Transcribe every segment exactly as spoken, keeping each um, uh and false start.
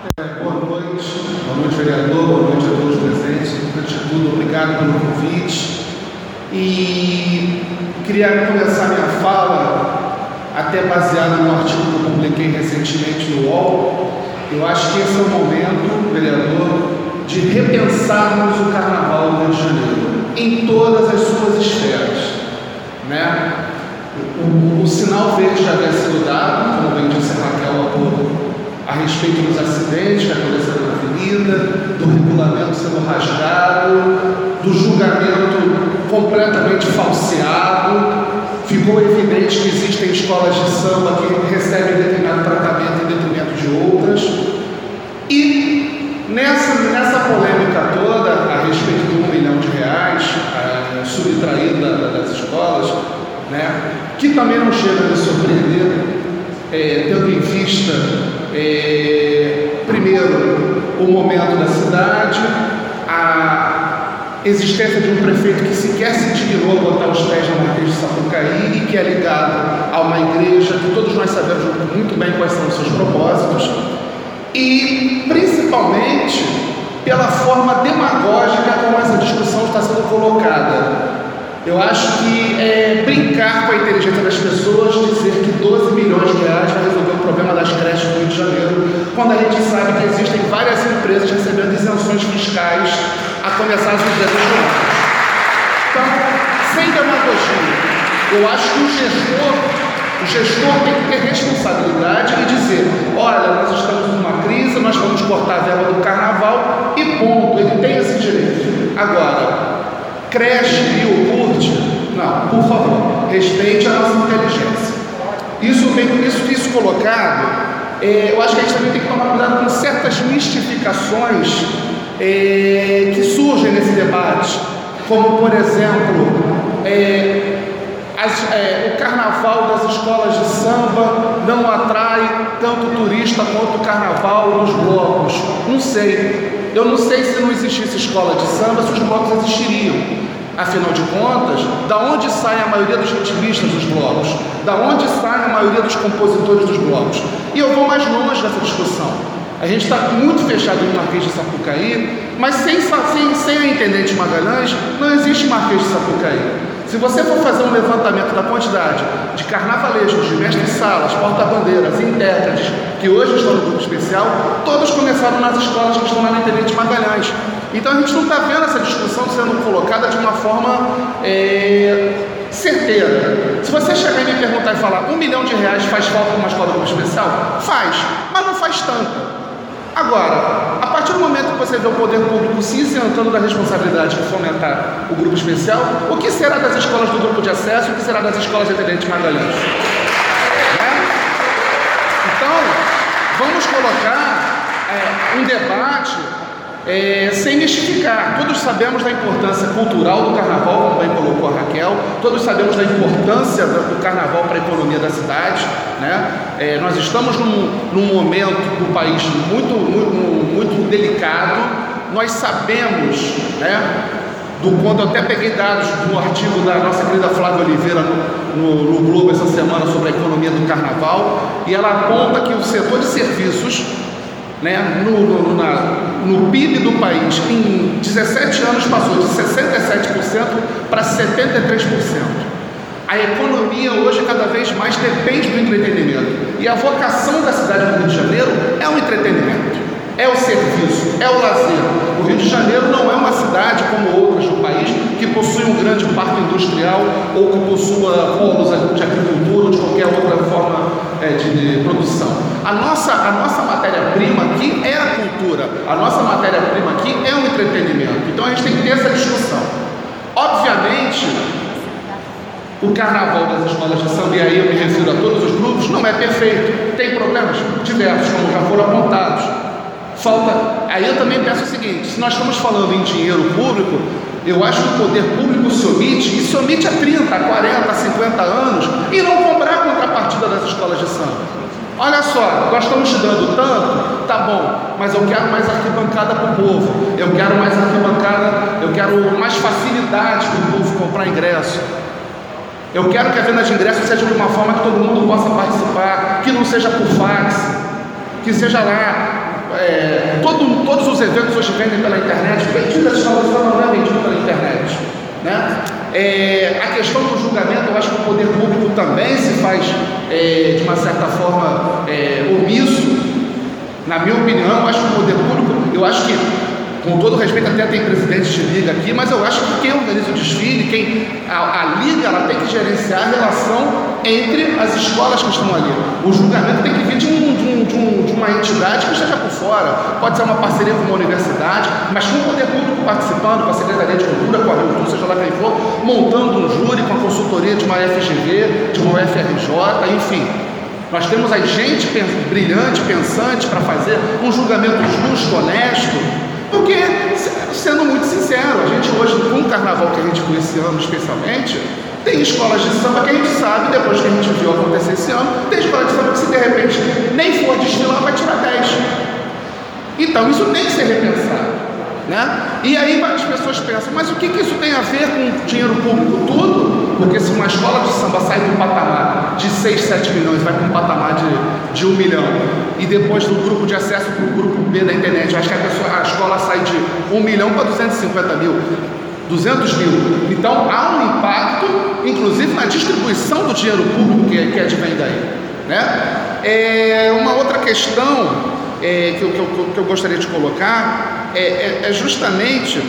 Boa noite, boa noite, vereador, boa noite a todos os presentes. Antes de tudo, obrigado pelo convite. E queria começar minha fala, até baseado no artigo que eu publiquei recentemente no U O L. Eu acho que esse é o momento, vereador, de repensarmos o Carnaval do Rio de Janeiro, em todas as suas esferas, né? O, o sinal verde já havia sido dado, como bem disse a Raquel há pouco, a respeito dos acidentes que aconteceram na avenida, do regulamento sendo rasgado, do julgamento completamente falseado. Ficou evidente que existem escolas de samba que recebem determinado tratamento em detrimento de outras. E nessa, nessa polêmica toda, a respeito de um milhão de reais a, subtraído da, das escolas, né, que também não chega a me surpreender, é, tendo em vista, é, primeiro, o momento da cidade, a existência de um prefeito que sequer se dignou a botar os pés na Marquês de Sapucaí e que é ligado a uma igreja que todos nós sabemos muito bem quais são os seus propósitos, e principalmente pela forma demagógica como essa discussão está sendo colocada. Eu acho que é brincar com a inteligência das pessoas dizer que doze milhões de reais vai resolver o problema das creches do Rio de Janeiro, quando a gente sabe que existem várias empresas recebendo isenções fiscais, a começar as empresas privadas. Então, sem demagogia, eu acho que o gestor, o gestor tem que ter responsabilidade e dizer: olha, nós estamos numa crise, nós vamos cortar a verba do carnaval e ponto, ele tem esse direito. Agora, creche e iogurte, não, por favor, respeite a nossa inteligência. Isso, bem, isso, isso colocado, é, eu acho que a gente também tem que tomar cuidado com certas mistificações é, que surgem nesse debate, como, por exemplo, é, as, é, o carnaval das escolas de samba não atrai tanto turista quanto o carnaval dos blocos. Não sei. Eu não sei se não existisse escola de samba, se os blocos existiriam. Afinal de contas, da onde sai a maioria dos ritmistas dos blocos? Da onde sai a maioria dos compositores dos blocos? E eu vou mais longe dessa discussão. A gente está muito fechado em Marquês de Sapucaí, mas sem, sem, sem a Intendente Magalhães, não existe Marquês de Sapucaí. Se você for fazer um levantamento da quantidade de carnavalescos, de mestres-salas, porta-bandeiras, intérpretes, que hoje estão no grupo especial, todos começaram nas escolas que estão lá na Intendente Magalhães. Então a gente não está vendo essa discussão sendo colocada de uma forma é, certeira. Se você chegar e me perguntar e falar um milhão de reais faz falta numa escola do grupo especial, faz, mas não faz tanto. Agora, a partir do momento que você vê o poder público se isentando da responsabilidade de fomentar o grupo especial, o que será das escolas do grupo de acesso, o que será das escolas de Intendente Magalhães? Né? Então, vamos colocar é, um debate é, sem mistificar. Todos sabemos da importância cultural do carnaval, como bem colocou a Raquel, todos sabemos da importância do carnaval para a economia da cidade, né? É, nós estamos num, num momento do país muito, muito, muito delicado. Nós sabemos, né, do quando eu até peguei dados do artigo da nossa querida Flávia Oliveira no, no, no Globo essa semana sobre a economia do carnaval, e ela aponta que o setor de serviços, né, no, no, na, no P I B do país, em dezessete anos passou de sessenta e sete por cento para setenta e três por cento. A economia hoje cada vez mais depende do entretenimento. E a vocação da cidade do Rio de Janeiro é o entretenimento, é o serviço, é o lazer. O Rio de Janeiro não é uma cidade como outras do país que possui um grande parque industrial ou que possua polos de agricultura ou de qualquer outra forma é, de, de produção. A nossa, a nossa matéria-prima aqui é a cultura, a nossa matéria-prima aqui é o entretenimento. Então a gente tem que ter essa discussão. Obviamente, o carnaval das escolas de samba, e aí eu me refiro a todos os grupos, não é perfeito. Tem problemas diversos, como já foram apontados. Falta. Aí eu também penso o seguinte: se nós estamos falando em dinheiro público, eu acho que o poder público se omite, e se omite há trinta, quarenta, cinquenta anos, e não cobrar a contrapartida das escolas de samba. Olha só, nós estamos te dando tanto, tá bom, mas eu quero mais arquibancada para o povo, eu quero mais arquibancada, eu quero mais facilidade para o povo comprar ingresso. Eu quero que a venda de ingressos seja de uma forma que todo mundo possa participar, que não seja por fax, que seja lá é, os eventos hoje vendem pela internet. Vendido as escolas não é vendido pela internet, né? É, a questão do julgamento, eu acho que o poder público também se faz, é, de uma certa forma, é, omisso. Na minha opinião, eu acho que o poder público, eu acho que, com todo respeito, até tem presidente de liga aqui, mas eu acho que quem organiza o desfile, quem, a, a liga, ela tem que gerenciar a relação entre as escolas que estão ali. O julgamento tem que vir de, um, de, um, de, um, de uma entidade que esteja por fora. Pode ser uma parceria com uma universidade, mas com o poder público participando, com a Secretaria de Cultura, com a Cultura, seja lá quem for, montando um júri com a consultoria de uma F G V, de uma U F R J, enfim. Nós temos aí gente brilhante, pensante, para fazer um julgamento justo, honesto. Porque, sendo muito sincero, a gente hoje, com o carnaval que a gente viu esse ano especialmente, tem escolas de samba que a gente sabe, depois que a gente viu acontecer esse ano, tem escola de samba que, se de repente nem for desfilar, vai tirar dez. Então isso tem que ser repensado, né? E aí as pessoas pensam, mas o que, que isso tem a ver com dinheiro público? Tudo. Porque se uma escola de samba sai de um patamar de seis, sete milhões, vai para um patamar de, de um milhão, e depois do grupo de acesso para o grupo B da internet, eu acho que a, pessoa, a escola sai de um milhão para duzentos e cinquenta mil, duzentos mil. Então há um impacto, inclusive na distribuição do dinheiro público que, que advém daí, né? É, uma outra questão é, que, eu, que, eu, que eu gostaria de colocar é, é, é justamente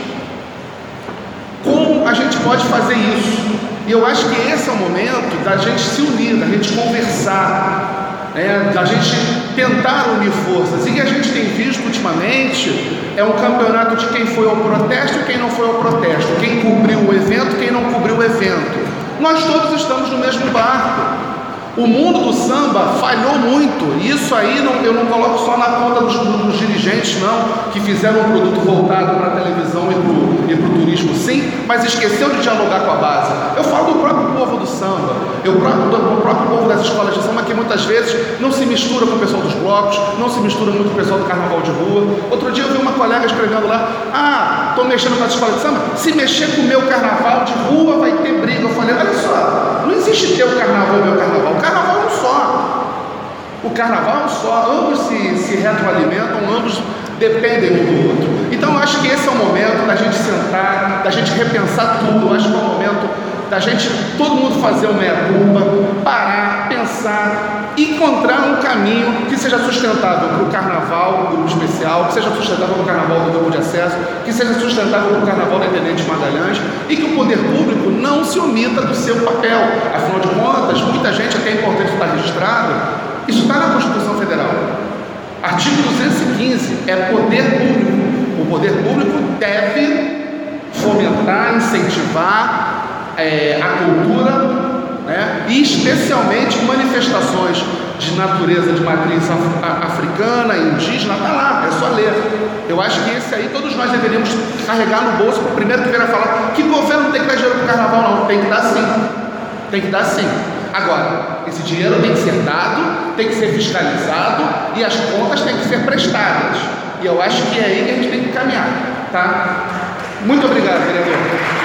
como a gente pode fazer isso. E eu acho que esse é o momento da gente se unir, da gente conversar, né, da gente tentar unir forças. E o que a gente tem visto ultimamente é um campeonato de quem foi ao protesto e quem não foi ao protesto, quem cobriu o evento e quem não cobriu o evento. Nós todos estamos no mesmo barco. O mundo do samba falhou muito, e isso aí não, eu não coloco só na conta dos, dos dirigentes, não, que fizeram um produto voltado para a televisão e para o turismo, sim, mas esqueceu de dialogar com a base. Eu falo do próprio povo do samba, eu, do, do próprio povo das escolas de samba, que muitas vezes não se mistura com o pessoal dos blocos, não se mistura muito com o pessoal do carnaval de rua. Outro dia eu vi uma colega escrevendo lá, ah, estou mexendo com as escolas de samba, se mexer com o meu carnaval de rua vai ter briga. Eu falei, olha só, não existe teu carnaval, meu carnaval. O carnaval é um só. O carnaval é um só. Ambos se, se retroalimentam, ambos dependem um do outro. Então eu acho que esse é o momento da gente sentar, da gente repensar tudo. Eu acho que é o momento da gente, todo mundo fazer uma meia-culpa, parar, pensar, encontrar um caminho que seja sustentável para o carnaval do grupo especial, que seja sustentável para o carnaval do grupo de acesso, que seja sustentável para o carnaval da Intendente Magalhães, e que o poder público não se omita do seu papel. Afinal de contas, muita gente, até é importante estar registrado, isso está na Constituição Federal. Artigo duzentos e quinze é poder público. O poder público deve fomentar, incentivar é, a cultura, né? E especialmente manifestações de natureza de matriz af africana, indígena, está lá, é só ler. Eu acho que esse aí todos nós deveríamos carregar no bolso para o primeiro que vier a falar que governo tem que dar dinheiro para o carnaval, não. Tem que dar sim. Tem que dar sim. Agora, esse dinheiro tem que ser dado, tem que ser fiscalizado e as contas têm que ser prestadas. E eu acho que é aí que a gente tem que caminhar, tá? Muito obrigado, vereador.